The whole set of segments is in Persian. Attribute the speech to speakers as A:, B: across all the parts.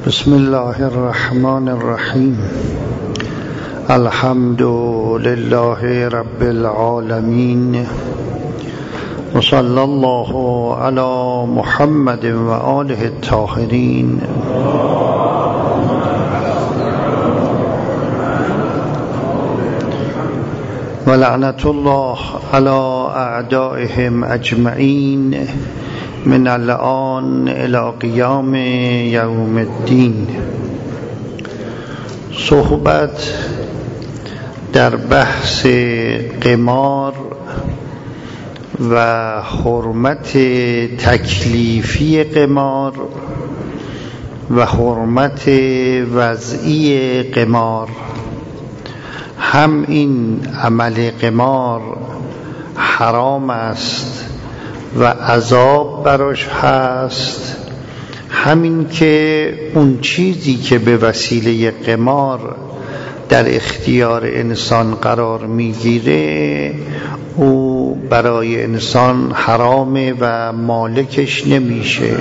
A: بسم الله الرحمن الرحیم. الحمد لله رب العالمین و صلی الله علی محمد و آله الطاهرین. و لعنت الله علی اعدائهم اجمعین من الآن الی قیام یوم الدین. صحبت در بحث قمار و حرمت تکلیفی قمار و حرمت وضعی قمار. هم این عمل قمار حرام است و عذاب براش هست، همین که اون چیزی که به وسیله قمار در اختیار انسان قرار میگیره او برای انسان حرامه و مالکش نمیشه.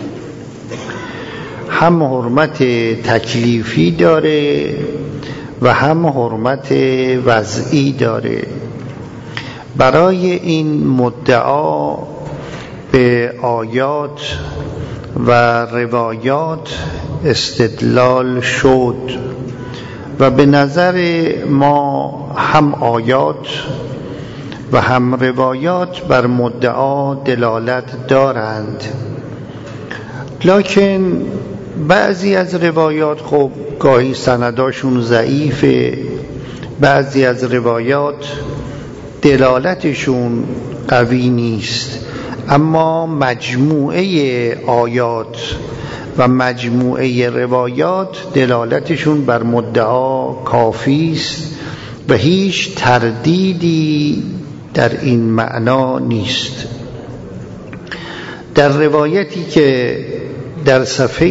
A: هم حرمت تکلیفی داره و هم حرمت وضعی داره. برای این مدعا به آیات و روایات استدلال شد و به نظر ما هم آیات و هم روایات بر مدعا دلالت دارند، لکن بعضی از روایات خب گاهی سنداشون ضعیفه، بعضی از روایات دلالتشون قوی نیست، اما مجموعه آیات و مجموعه روایات دلالتشون بر مدعا کافی است و هیچ تردیدی در این معنا نیست. در روایتی که در صفحه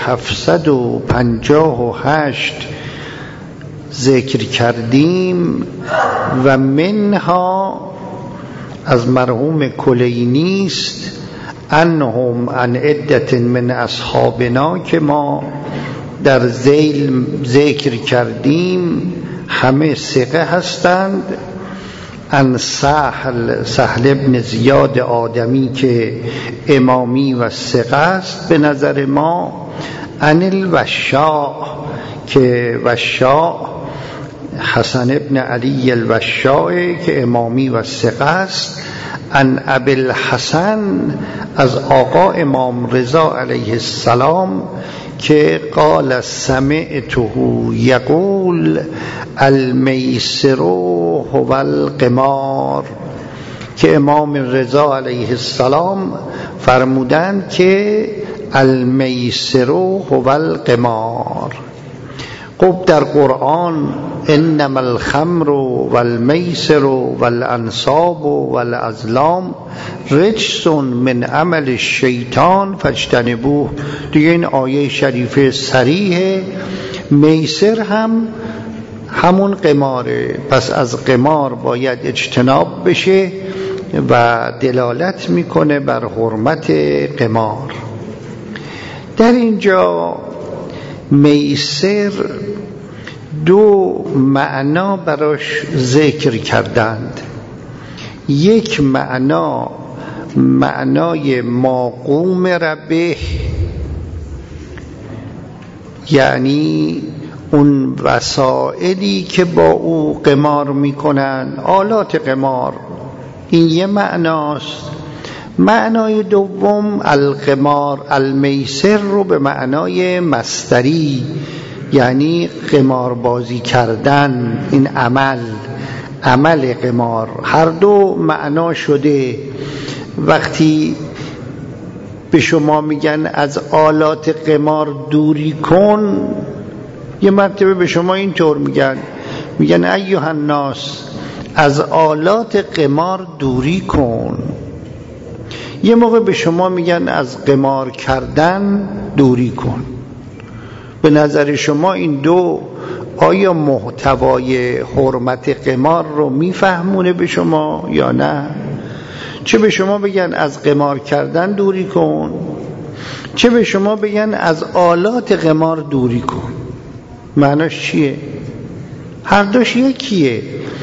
A: 758 ذکر کردیم و منها از مرحوم کلینی است انهم عن عدت من اصحابنا که ما در ذیل ذکر کردیم همه ثقه هستند. ان سهل ابن زیاد آدمی که امامی و ثقه است به نظر ما، ان الوشاء که وشاء حسن ابن علی الوشاء که امامی و ثقه است، ان ابی الحسن از آقا امام رضا علیه السلام که قال سمعته یقول المیسر هو القمار، که امام رضا علیه السلام فرمودند که المیسر هو القمار. خب در قرآن انما الخمر والمیسر والانصاب والازلام رجس من عمل الشیطان فاجتنبوه، دیگه این آیه شریفه صریحه. میسر هم همون قماره، پس از قمار باید اجتناب بشه و دلالت میکنه بر حرمت قمار. در اینجا میسر دو معنا براش ذکر کردند. یک معنای ماقوم ربه، یعنی اون وسائلی که با او قمار میکنن، آلات قمار، این یه معناست. معنای دوم القمار المیسر رو به معنای مصدری، یعنی قمار بازی کردن، این عمل قمار. هر دو معنا شده. وقتی به شما میگن از آلات قمار دوری کن، یه مرتبه به شما اینطور میگن ایها الناس از آلات قمار دوری کن. یه موقع به شما میگن از قمار کردن دوری کن. به نظر شما این دو آیا محتوای حرمت قمار رو میفهمونه به شما یا نه؟ چه به شما بگن از قمار کردن دوری کن، چه به شما بگن از آلات قمار دوری کن. معناش چیه؟ هر دوش یکیه.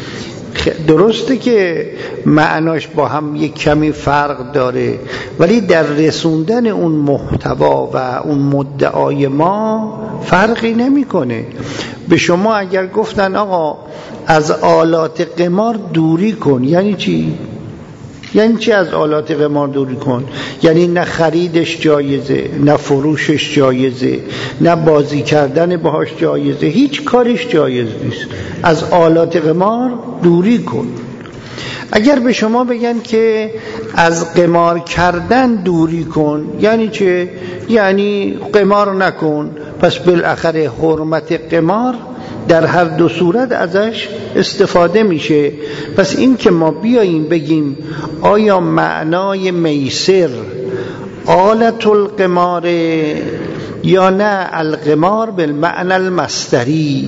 A: درسته که معناش با هم یک کمی فرق داره، ولی در رسوندن اون محتوا و اون مدعای ما فرقی نمیکنه. به شما اگر گفتن آقا از آلات قمار دوری کن، یعنی چی؟ یعنی چی از آلات قمار دوری کن؟ یعنی نه خریدش جایزه، نه فروشش جایزه، نه بازی کردن باهاش جایزه، هیچ کارش جایز نیست. از آلات قمار دوری کن. اگر به شما بگن که از قمار کردن دوری کن، یعنی چه؟ یعنی قمار نکن. پس بالاخره حرمت قمار در هر دو صورت ازش استفاده میشه. پس این که ما بیاییم بگیم آیا معنای میسر آلت القمار یا نه القمار بالمعنی المصدری،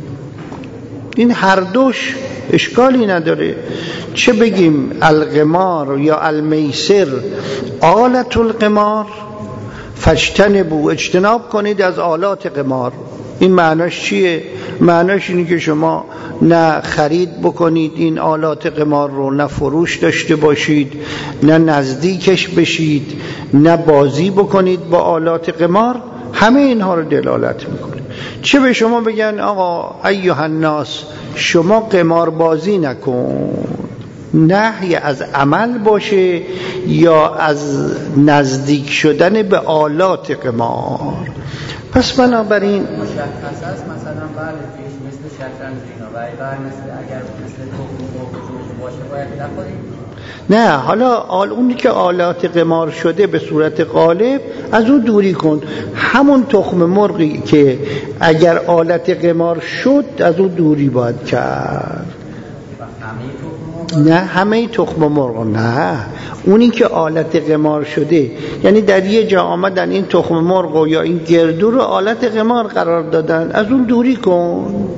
A: این هر دوش اشکالی نداره. چه بگیم القمار یا المیسر آلت القمار، فاجتنبوا اجتناب کنید از آلات قمار. این معناش چیه؟ معناش اینه که شما نه خرید بکنید این آلات قمار رو، نه فروش داشته باشید، نه نزدیکش بشید، نه بازی بکنید با آلات قمار. همه اینها رو دلالت میکنه. چه به شما بگن آقا ایها الناس شما قمار بازی نکن، نهی از عمل باشه یا از نزدیک شدن به آلات قمار. پس بنابراین
B: مشخص است مثلا بله مثل شطرنج اینا و اگر مثل توپ باشه باید نخوریم.
A: نه، حالا اونی که آلات قمار شده به صورت غالب از اون دوری کن. همون تخم مرغی که اگر آلت قمار شد از اون دوری باید کرد. نه همه تخم مرغ، نه اونی که آلت قمار شده، یعنی در یه جا آمدن این تخم مرغ یا این گردو رو آلت قمار قرار دادن، از اون دوری کن.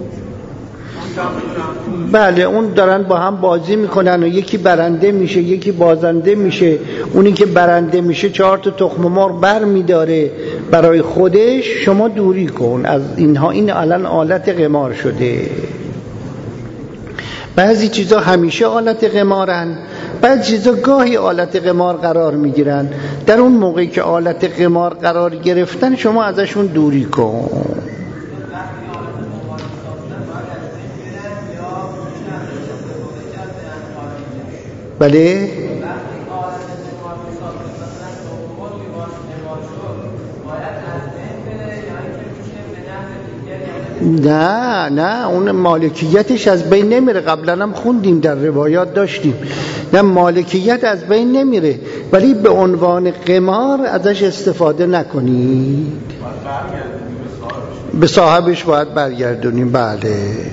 A: بله اون دارن با هم بازی میکنن و یکی برنده میشه یکی بازنده میشه. اونی که برنده میشه 4 تا تخم مرغ بر میداره برای خودش. شما دوری کن از اینها، این الان آلت قمار شده. بعضی چیزا همیشه آلت قمارن، بعضی چیزا گاهی آلت قمار قرار میگیرن. در اون موقعی که آلت قمار قرار گرفتن شما ازشون دوری کن. بله نه اون مالکیتش از بین نمیره. قبلا هم خوندیم در روایات داشتیم. نه مالکیت از بین نمیره، ولی به عنوان قمار ازش استفاده نکنید. به صاحبش باید برگردونیم. بله.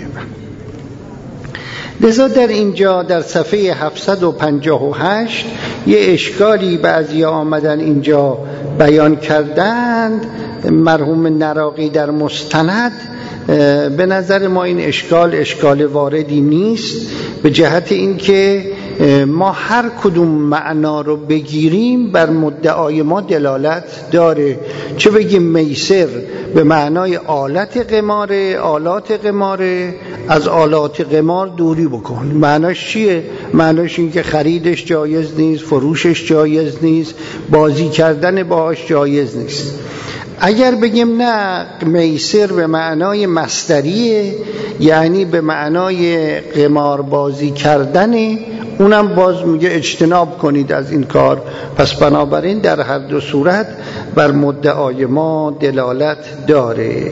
A: لذا در اینجا در صفحه 758 یه اشکالی بعضی آمدن اینجا بیان کردند. مرحوم نراقی در مستند، به نظر ما این اشکال واردی نیست، به جهت اینکه ما هر کدوم معنا رو بگیریم بر مدعای ما دلالت داره. چه بگیم میسر به معنای آلات قماره، از آلات قمار دوری بکن. معناش چیه؟ معناش این که خریدش جایز نیست، فروشش جایز نیست، بازی کردن باهاش جایز نیست. اگر بگیم نه میسر به معنای مصدریه، یعنی به معنای قمار بازی کردنه، اونم باز میگه اجتناب کنید از این کار. پس بنابراین در هر دو صورت بر مدعای ما دلالت داره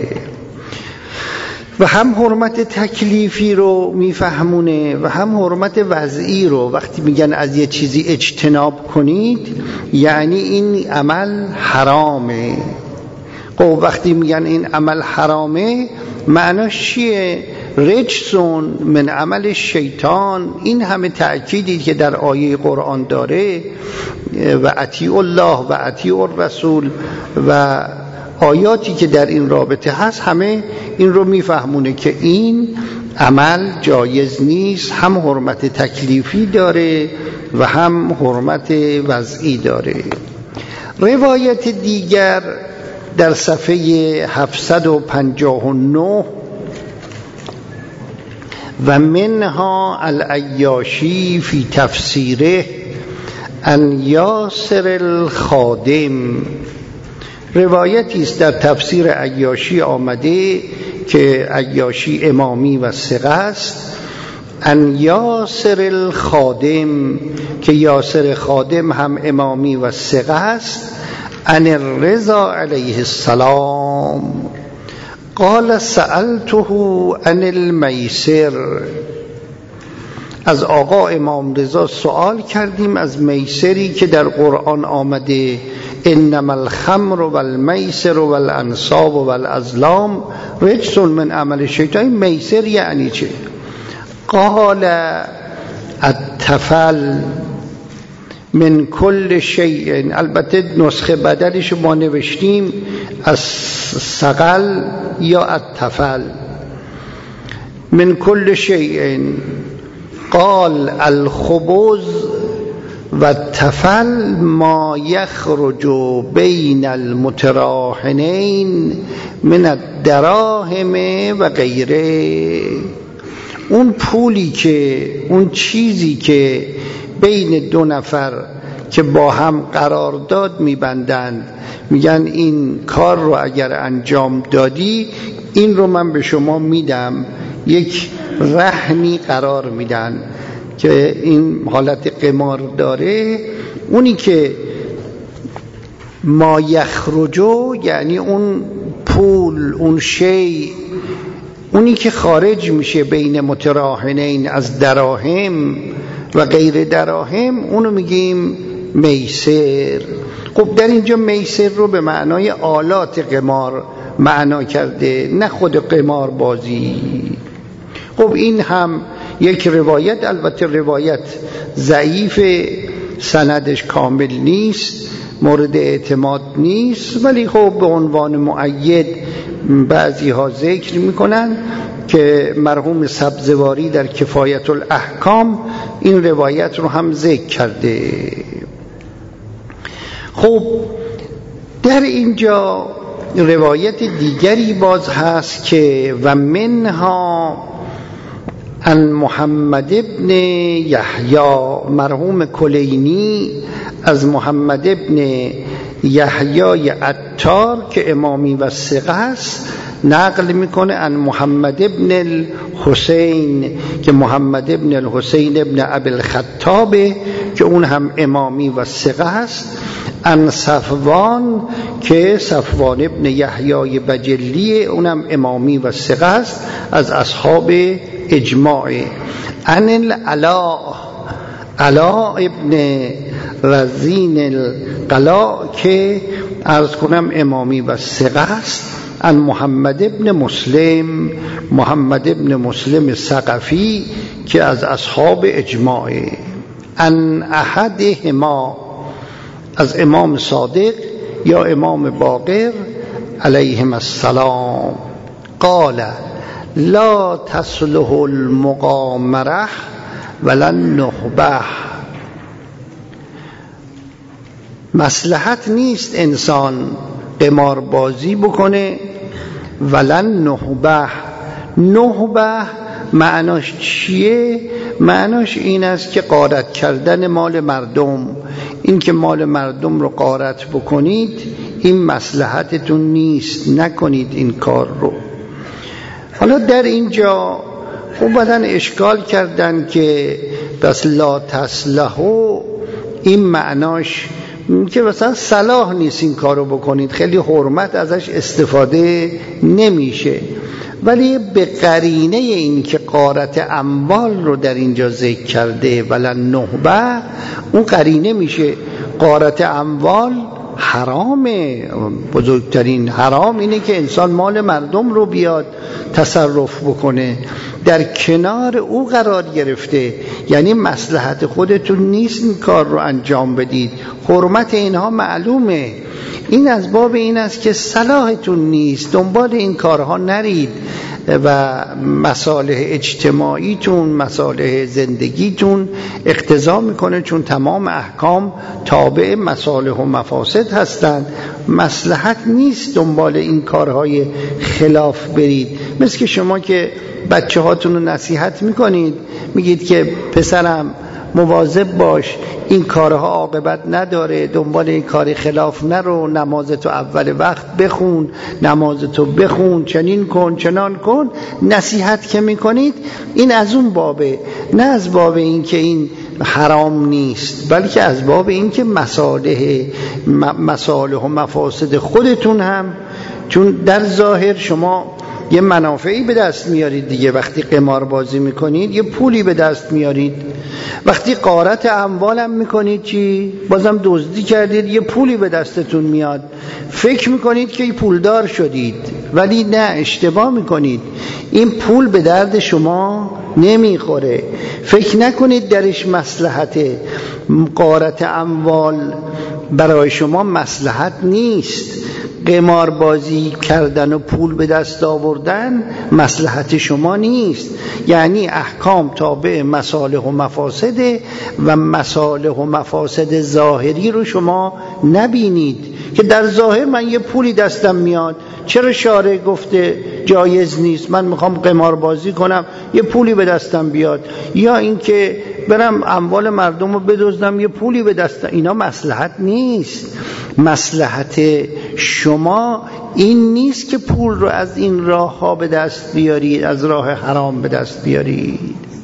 A: و هم حرمت تکلیفی رو میفهمونه و هم حرمت وضعی رو. وقتی میگن از یه چیزی اجتناب کنید یعنی این عمل حرامه. خب وقتی میگن این عمل حرامه معناش چیه؟ رجسون من عمل شیطان. این همه تأکیدی که در آیه قرآن داره و اطیع الله و اطیع الرسول و آیاتی که در این رابطه هست همه این رو میفهمونه که این عمل جایز نیست. هم حرمت تکلیفی داره و هم حرمت وضعی داره. روایت دیگر در صفحه 759 و منها العیاشی فی تفسیره ان یاسر الخادم، روایتی است در تفسیر عیاشی آمده که عیاشی امامی و ثقه است، ان یاسر الخادم که یاسر خادم هم امامی و ثقه است، ان الرضا علیه السلام قال سألته عن المیسر، از آقا امام رضا سوال کردیم از میسری که در قرآن آمده انما الخمر والمیسر والانصاب والازلام رجس من عمل الشیطان. میسر یعنی چه؟ قال التفل من کل شیء، البته نسخه بدلش ما نوشتیم از سقل یا التفل من کل شیء، قال الخبز و التفل ما یخرج بین المتراهنین من الدراهم و غیره. اون پولی که، اون چیزی که بین دو نفر که با هم قرارداد میبندند، میگن این کار رو اگر انجام دادی این رو من به شما میدم، یک رهنی قرار میدن که این حالت قمار داره. اونی که ما یخرجو یعنی اون پول، اون شی، اونی که خارج میشه بین متراهنین از دراهم و غیر دراهم، اونو میگیم میسر. خب در اینجا میسر رو به معنای آلات قمار معنا کرده، نه خود قمار بازی. خب این هم یک روایت، البته روایت ضعیف، سندش کامل نیست، مورد اعتماد نیست، ولی خب به عنوان مؤید بعضی ها ذکر میکنن که مرحوم سبزواری در کفایت الاحکام این روایت رو هم ذکر کرده. خب در اینجا روایت دیگری باز هست که و منها ان محمد ابن یحیی، مرحوم کلینی از محمد ابن یحیی عطار که امامی و ثقه است نقل میکنه ان محمد ابن الحسین که محمد ابن الحسین ابن ابی الخطاب که اون هم امامی و ثقه است، ان صفوان که صفوان ابن یحیی بجلی اونم امامی و ثقه است از اصحاب اجماع، ان العلاء، علاء ابن رزین القلاء که عرض کنم امامی و ثقه است، ان محمد ابن مسلم، محمد ابن مسلم ثقفی که از اصحاب اجماع، ان احدهما از امام صادق یا امام باقر علیهم السلام قال لا تصلح المقامره ولا النهبه، مصلحت نیست انسان قمار بازی بکنه، ولا النهبه. نهبه معناش چیه؟ معناش این است که غارت کردن مال مردم، این که مال مردم رو غارت بکنید این مصلحتتون نیست، نکنید این کار رو. حالا در اینجا اومدن اشکال کردن که بس لا تصلحو این معناش که مثلا صلاح نیست این کارو بکنید، خیلی حرمت ازش استفاده نمیشه، ولی به قرینه این که غارت اموال رو در اینجا ذکر کرده ولا نهبه، اون قرینه میشه غارت اموال حرامه. بزرگترین حرام اینه که انسان مال مردم رو بیاد تصرف بکنه، در کنار او قرار گرفته، یعنی مصلحت خودتون نیست این کار رو انجام بدید، حرمت اینها معلومه. این از باب این است که صلاحتون نیست، دنبال این کارها نرید و مصالح اجتماعیتون، مصالح زندگیتون اقتضا میکنه، چون تمام احکام تابع مصالح و مفاسد هستند. مصلحت نیست دنبال این کارهای خلاف برید. مثل که شما که بچه هاتون رو نصیحت میکنید، میگید که پسرم مواظب باش، این کارها عاقبت نداره، دنبال این کار خلاف نرو، نمازتو اول وقت بخون، نمازتو بخون، چنین کن چنان کن. نصیحت که میکنید این از اون بابه، نه از باب این که این حرام نیست، بلکه از باب این که مصالح و مفاسد خودتون هم، چون در ظاهر شما یه منافعی به دست میارید دیگه. وقتی قمار بازی میکنید یه پولی به دست میارید، وقتی غارت اموالم میکنید چی؟ بازم دزدی کردید، یه پولی به دستتون میاد، فکر میکنید که پولدار شدید، ولی نه، اشتباه میکنید. این پول به درد شما نمیخوره، فکر نکنید درش مصلحته. غارت اموال برای شما مصلحت نیست. قمار بازی کردن و پول به دست آوردن مصلحت شما نیست. یعنی احکام تابع مصالح و مفاسد و مصالح و مفاسد ظاهری رو شما نبینید که در ظاهر من یه پولی دستم میاد، چرا شارع گفته جایز نیست؟ من میخوام قمار بازی کنم، یه پولی به دستم بیاد، یا اینکه برم اموال مردم رو بدزدم، یه پولی به دستم. اینا مصلحت نیست. مصلحت شما این نیست که پول رو از این راه ها به دست بیارید، از راه حرام به دست بیارید.
C: اینجا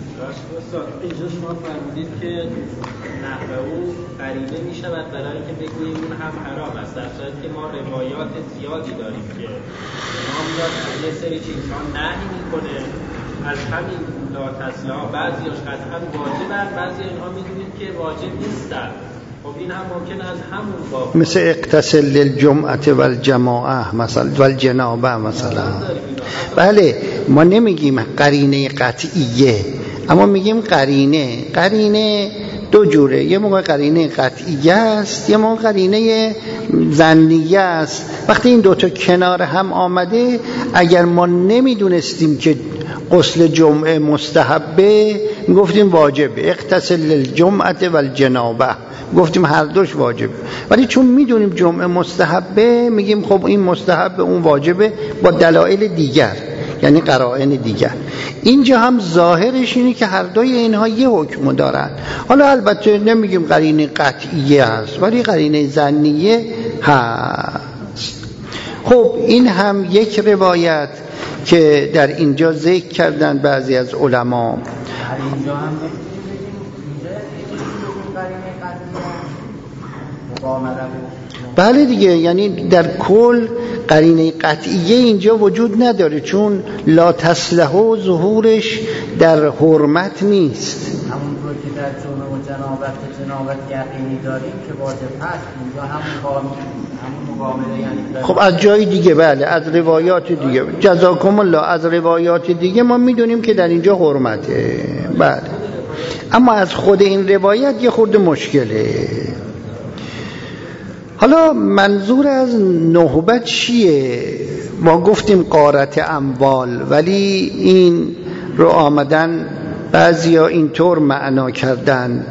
C: شما فرمودید که نحوه او قرینه می شود برای اینکه بگوییم اون هم حرام است، در صورتی که ما روایات زیادی داریم که ما میاد یه سری چیزها نهی میکنه از همین لا تسلا، بعضیاش قطعا واجبن، بعضی اینها میدونید که واجب نیستن. خب این هم ممکن از همون باب، مثل
A: اغتسل للجمعه والجماعه مثلا والجنابه مثلا. بله، ما نمیگیم قرینه قطعیه، اما میگیم قرینه دو جوره. یه موقع قرینه قطعیه است، یه موقع قرینه ظنیه است. وقتی این دوتا کنار هم آمده، اگر ما نمیدونستیم که غسل جمعه مستحبه، میگفتیم واجبه، اغتسل للجمعه والجنابه، گفتیم هر دوش واجبه. ولی چون میدونیم جمعه مستحبه، میگیم خب این مستحبه اون واجبه، با دلایل دیگر، یعنی قرائن دیگر. اینجا هم ظاهرش اینه که هر دوی اینها یه حکم دارن. حالا البته نمیگیم قرینه قطعیه هست، ولی قرینه ظنیه هست. خب این هم یک روایت که در اینجا ذکر کردن بعضی از علما.
B: اینجا هم
A: بله دیگه، یعنی در کل قرینه قطعیه اینجا وجود نداره، چون لا تسلح و ظهورش در حرمت نیست.
B: همون رو که در جمعه و جنابت یقینی داریم که واجب هست، اینجا همون مقامله. یعنی
A: خب از جای دیگه، بله، از روایات دیگه، جزاکم الله، از روایات دیگه ما میدونیم که در اینجا حرمته. بله، اما از خود این روایت یه خورده مشکله. حالا منظور از نهبت چیه؟ ما گفتیم غارت اموال، ولی این رو آمدن بعضیا اینطور معنا کردن،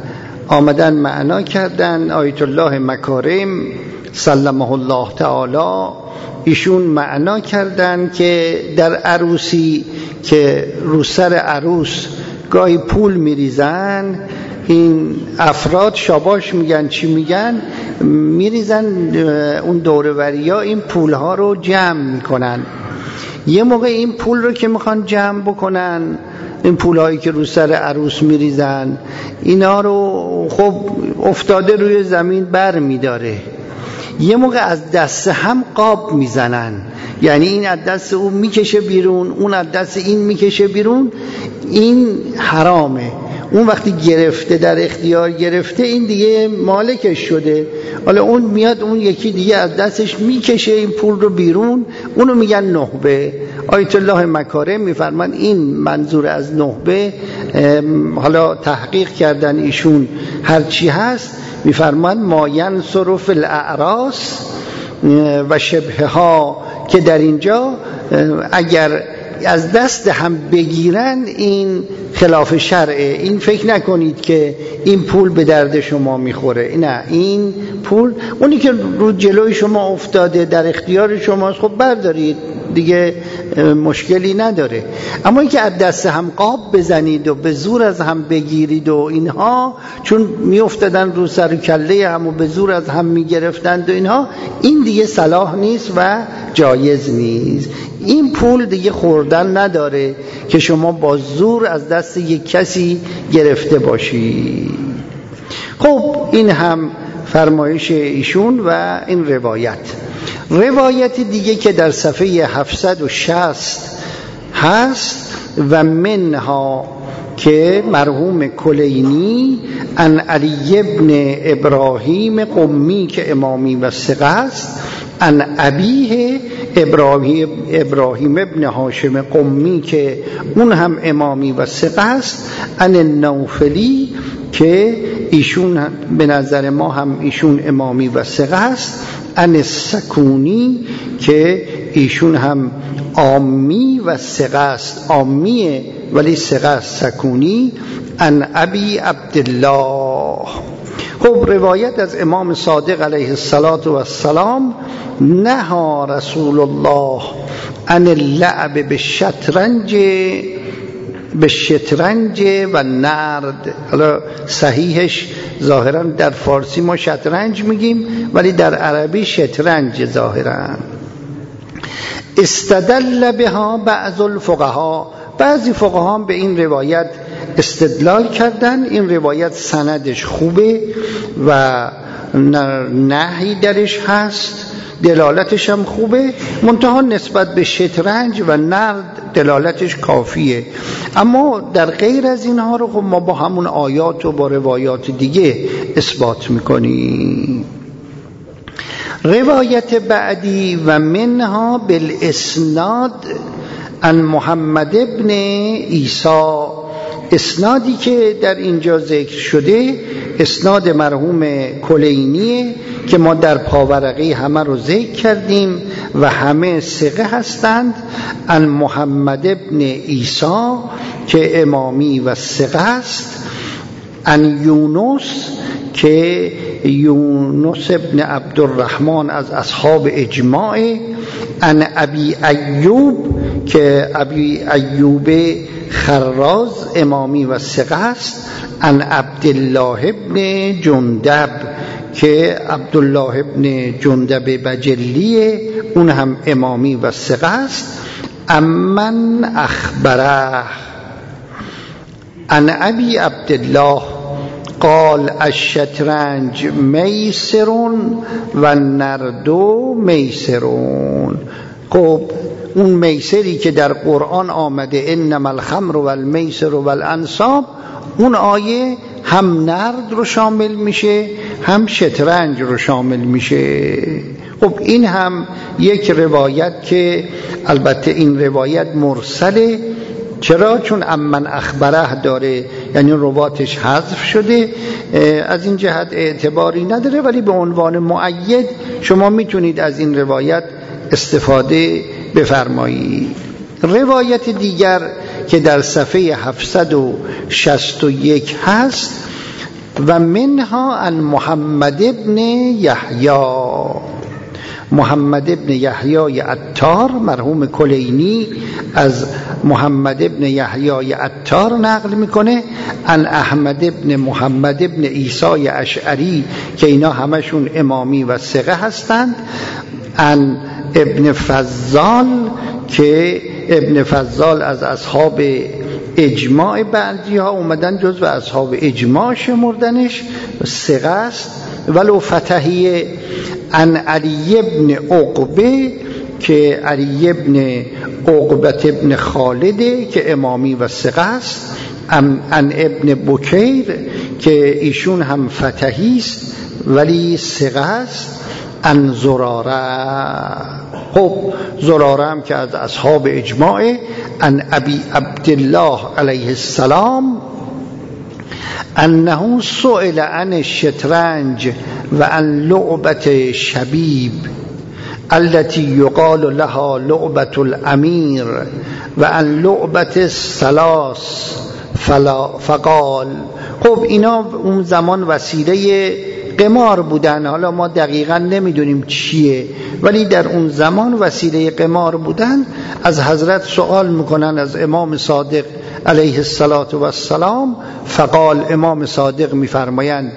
A: آیت الله مکارم سلمه الله تعالی، ایشون معنا کردن که در عروسی که رو سر عروس گاهی پول میریزن، این افراد شاباش میگن چی میگن، میریزن اون دوروریا این پولها رو جمع میکنن. یه موقع این پول رو که میخوان جمع بکنن، این پولهایی که رو سر عروس میریزن، اینا رو خب افتاده روی زمین بر میداره. یه موقع از دست هم قاب میزنن، یعنی این از دست اون میکشه بیرون، اون از دست این میکشه بیرون. این حرامه. اون وقتی گرفته، در اختیار گرفته، این دیگه مالکش شده. حالا اون میاد اون یکی دیگه از دستش میکشه این پول رو بیرون، اونو میگن نهبه. آیت الله مکارم میفرمان این منظور از نهبه، حالا تحقیق کردن ایشون هرچی هست، میفرمان ما ینصر فی الاعراس و شبه ها، که در اینجا اگر از دست هم بگیرن این خلاف شرعه. این فکر نکنید که این پول به درد شما میخوره، نه، این پول اونی که رو جلوی شما افتاده در اختیار شماست، خب بردارید دیگه، مشکلی نداره. اما اینکه از دست هم قاب بزنید و به زور از هم بگیرید و اینها، چون میافتادن رو سر و کله هم و به زور از هم میگرفتند و اینها، این دیگه صلاح نیست و جایز نیست. این پول دیگه خوردن نداره که شما با زور از دست یک کسی گرفته باشی. خب این هم فرمایش ایشون و این روایت دیگه که در صفحه 760 هست، و منها که مرحوم کلینی ان علی ابن ابراهیم قمی که امامی و ثقه است، ان ابیه ابراهیم ابن هاشم قمی که اون هم امامی و ثقه است، ان النوفلی که ایشون به نظر ما هم ایشون امامی و ثقه است، ان السکونی که ایشون هم عامی و ثقه است، عامیه ولی ثقه است، سکونی، ان ابی عبدالله. خب روایت از امام صادق علیه السلام، نهى رسول الله عن اللعب بالشطرنج و نرد. حالا صحیحش ظاهرا در فارسی ما شطرنج میگیم ولی در عربی شطرنج ظاهرا. استدل بها بعض الفقها، بعضی فقها به این روایت استدلال کردن. این روایت سندش خوبه و نهی درش هست، دلالتش هم خوبه، منتها نسبت به شطرنج و نرد دلالتش کافیه. اما در غیر از اینها رو خب ما با همون آیات و با روایات دیگه اثبات میکنیم. روایت بعدی و منها بالاسناد عن محمد ابن عیسی، اسنادی که در اینجا ذکر شده اسناد مرحوم کلینیه که ما در پاورقی همه رو ذکر کردیم و همه ثقه هستند. عن محمد ابن عیسی که امامی و ثقه است، عن یونس که یونس ابن عبدالرحمن از اصحاب اجماع، عن ابی ایوب که ابی ایوب خراز امامی و ثقه است، عن عبدالله ابن جندب که عبدالله ابن جندب بجلیه، اون هم امامی و ثقه است. امن اخبره عن ابی عبدالله قال الشطرنج میسر و نردو میسرون. خب اون میسری که در قرآن آمده انما الخمر و المیسر و الانصاب، اون آیه هم نرد رو شامل میشه هم شطرنج رو شامل میشه. خب این هم یک روایت که البته این روایت مرسله. چرا؟ چون امن اخبره داره، یعنی رواتش حذف شده، از این جهت اعتباری نداره، ولی به عنوان مؤید شما میتونید از این روایت استفاده بفرمایید. روایت دیگر که در صفحه 761 هست، و منها عن محمد ابن یحیی، محمد ابن یحیی عطار مرحوم کلینی از محمد ابن یحیی عطار نقل میکنه، عن احمد ابن محمد ابن عیسی اشعری که اینا همشون امامی و ثقه هستند، عن ابن فضال که ابن فضال از اصحاب اجماع بعضی ها اومدن جزو اصحاب اجماع شمردنش، ثقه است ولو فتحیه. عن علی ابن عقبه که علی ابن عقبه ابن خالده که امامی و ثقه است، ان ابن بکیر که ایشون هم فتحی است ولی ثقه است، ان زراره. خب زراره هم که از اصحاب اجماع، ان ابی عبدالله علیه السلام انه سئل عن الشطرنج و عن لعبة شبیب التي یقال لها لعبة الامیر و عن لعبة الثلاث فقال. خب اینا اون زمان وسیله قمار بودن، حالا ما دقیقا نمیدونیم چیه، ولی در اون زمان وسیله قمار بودن. از حضرت سوال میکنن، از امام صادق علیه السلام. فقال، امام صادق میفرمایند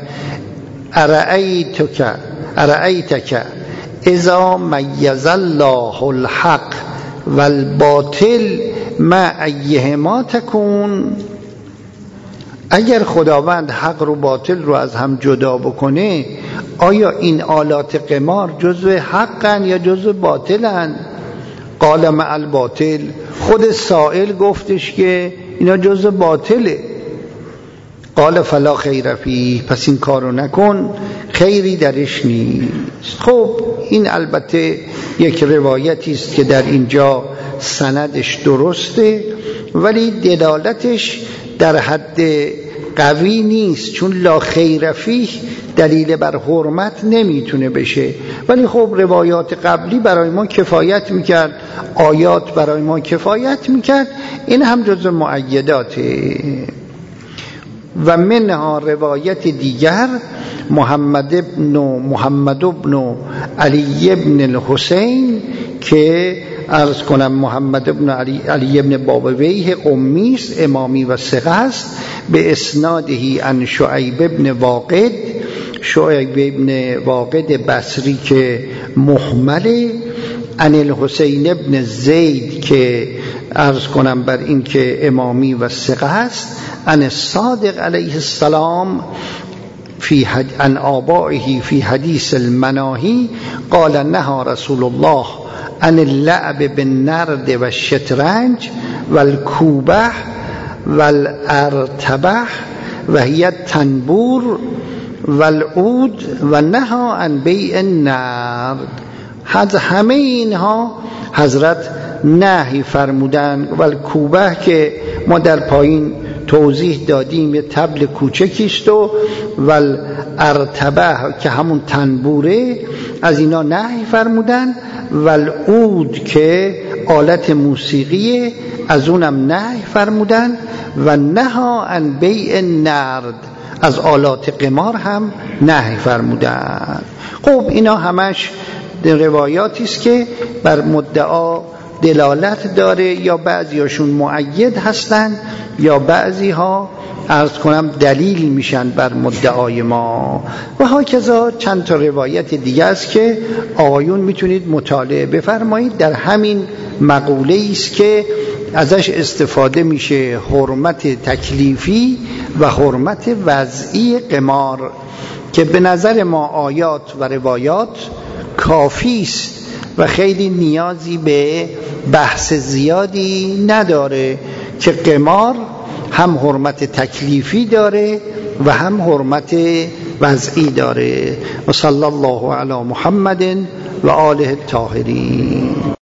A: ارأیتک اذا میز الله الحق والباطل مع ایهما تکون. اگر خداوند حق رو باطل رو از هم جدا بکنه، آیا این آلات قمار جزو حقن یا جزو باطلن؟ قال مع الباطل. خود سائل گفتش که اینا جزو باطله. قال فلا خیر فیه، پس این کارو نکن، خیری درش نیست. خب این البته یک روایتی است که در اینجا سندش درسته، ولی دلالتش در حد قوی نیست، چون لا خیر فیه دلیل بر حرمت نمیتونه بشه. ولی خب روایات قبلی برای ما کفایت میکرد، آیات برای ما کفایت میکرد، این هم جز مؤیداته. و منها روایت دیگر، محمد ابن علی ابن الحسین، که عرض کنم محمد ابن علی ابن بابویه قمی است، امامی و ثقه است، به اسنادهی عن شعیب ابن واقد بصری که محمله، عن الحسین ابن زید که عرض کنم بر این که امامی و ثقه است، عن الصادق علیه السلام عن آبائه فی حدیث المناهی قال نهى رسول الله عن اللعب بالنرد و الشطرنج و الکوبه و الارتبه و هی التنبور و العود و نهى عن بیع النرد. همه اینها حضرت نهی فرمودن. و الکوبه که ما در پایین توضیح دادیم، یه طبل کوچکیست، و الارتبه که همون تنبوره، از اینا نهی فرمودن. و العود که آلت موسیقیه، از اونم نهی فرمودن. و نهی عن بیع النرد، از آلات قمار هم نهی فرمودن. خب اینا همش روایاتی است که بر مدعا دلالت داره، یا بعضیاشون مؤید هستن یا بعضیها عرض کنم دلیل میشن بر مدعای ما. و هاکذا چند تا روایت دیگه است که آقایون میتونید مطالعه بفرمایید. در همین مقوله است که ازش استفاده میشه حرمت تکلیفی و حرمت وضعی قمار، که به نظر ما آیات و روایات کافی است و خیلی نیازی به بحث زیادی نداره، که قمار هم حرمت تکلیفی داره و هم حرمت وضعی داره. و صلی الله علی محمد و آله الطاهرین.